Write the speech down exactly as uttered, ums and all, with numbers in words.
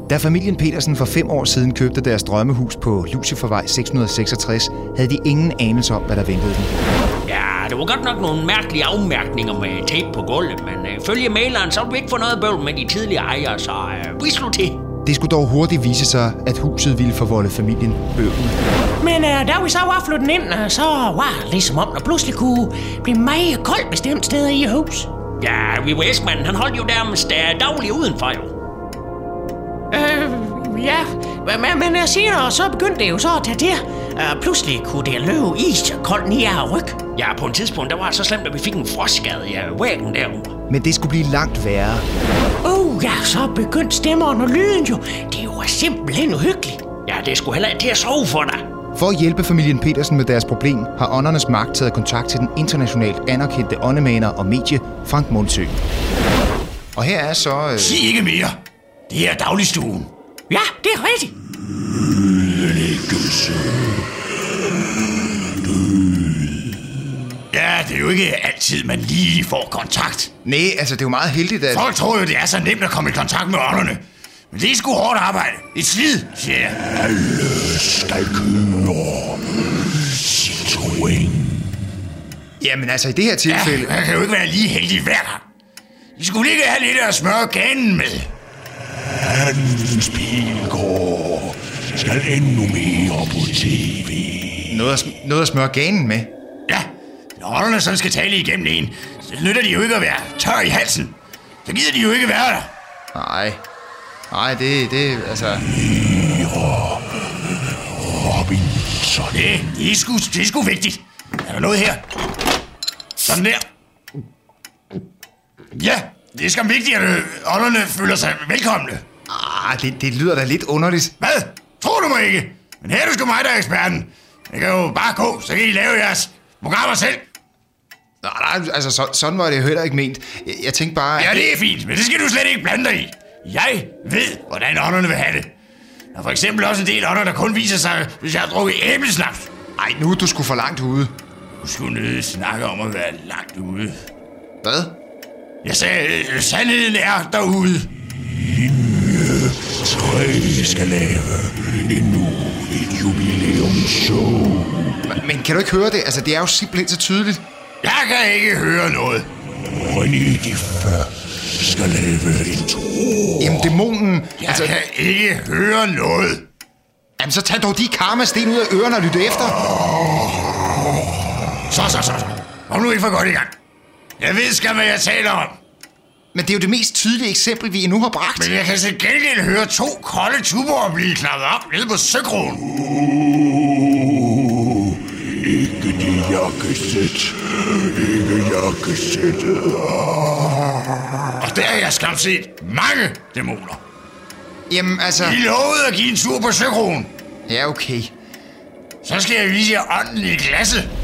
Da familien Petersen for fem år siden købte deres drømmehus på Lucifervej seks hundrede seksogtres, havde de ingen anelse om, hvad der ventede dem. Ja, det var godt nok nogle mærkelige afmærkninger med tape på gulvet, men øh, følge maileren, så ville vi ikke få noget bøvl med de tidligere ejere, så øh, vi slog til. Det skulle dog hurtigt vise sig, at huset ville forvolde familien bøvl. Men øh, da vi så var flyttet ind, øh, så var det ligesom om, der pludselig kunne blive meget koldt bestemt steder i hus. Ja, vi var Esmanden, han holdt jo nærmest uh, dagligt udenfor jo. Øh, ja, men, men uh, senere så begyndte det jo så at tage til. Uh, pludselig kunne det løbe is koldt ned af ryg. Ja, på et tidspunkt, der var det så slemt, at vi fik en frostskade i uh, væggen derovre. Men det skulle blive langt værre. Oh ja, så begyndte stemmerne og lyden jo. Det var simpelthen uhyggeligt. Ja, det skulle heller ikke til at sove for dig. For at hjælpe familien Petersen med deres problem, har Åndernes Magt taget kontakt til den internationalt anerkendte åndemaner og medie Frank Mundsø. Og her er så... Øh... Sig ikke mere. Det er dagligstuen. Ja, det er rigtigt. Ja, det er jo ikke altid, man lige får kontakt. Nej, altså det er jo meget heldigt, at... Folk tror jo, det er så nemt at komme i kontakt med ånderne. Men det er sgu hårdt arbejde. Et slid, siger jeg. Alle skal køre Citroën. Jamen altså, i det her tilfælde... Ja, man kan jo ikke være lige heldig hver gang. I skulle ikke have lidt at smøre ganen med. Hans Pilgaard skal endnu mere på tv. Noget at, sm- noget at smøre ganen med? Ja, når ånderne sådan skal tale igennem en, så nytter de jo ikke at være tør i halsen. Så gider de jo ikke være der. Nej. Nej, det, det, altså... Robinson. Det, det, er sgu, det er sgu vigtigt. Er der noget her? Sådan der. Ja, det er skam vigtigt, at ånderne føler sig velkomne. Ah, det, det lyder da lidt underligt. Hvad? Tror du mig ikke? Men her er du sgu mig, der er eksperten. Det kan jo bare gå, så kan I lave jeres programmer selv. Nej, nej, altså så, sådan var det jo heller ikke ment. Jeg, jeg tænkte bare... Ja, det er fint, men det skal du slet ikke blande dig i. Jeg ved, hvordan ånderne vil have det. Der er for eksempel også en del ånder, der kun viser sig, hvis jeg har drukket æblesnaps. Ej, nu er du sgu for langt ude. Du skulle nødt snakke om at være langt ude. Hvad? Jeg sagde, øh, sandheden er derude. Linje tre skal lave endnu et jubilæumsshow. Men, men kan du ikke høre det? Altså, det er jo simpelthen så tydeligt. Jeg kan ikke høre noget. René de Før skal lave en tro. Jamen, dæmonen... Jeg altså... kan ikke høre noget. Jamen, så tag dog de karmasten ud af ørerne og lytte efter. Så, så, så, så. Kom nu ikke for godt i gang. Jeg ved skam, hvad jeg taler om. Men det er jo det mest tydelige eksempel, vi endnu har bragt. Men jeg kan til gengæld høre to kolde tuber blive knappet op nede på søkronen. Uh, ikke det jakkesæt. Ikke jakkesættet. Og der har jeg skam set mange dæmoner. Jamen, altså... I lovede at give en tur på søkronen. Ja, okay. Så skal jeg vise jer ånden i glasset.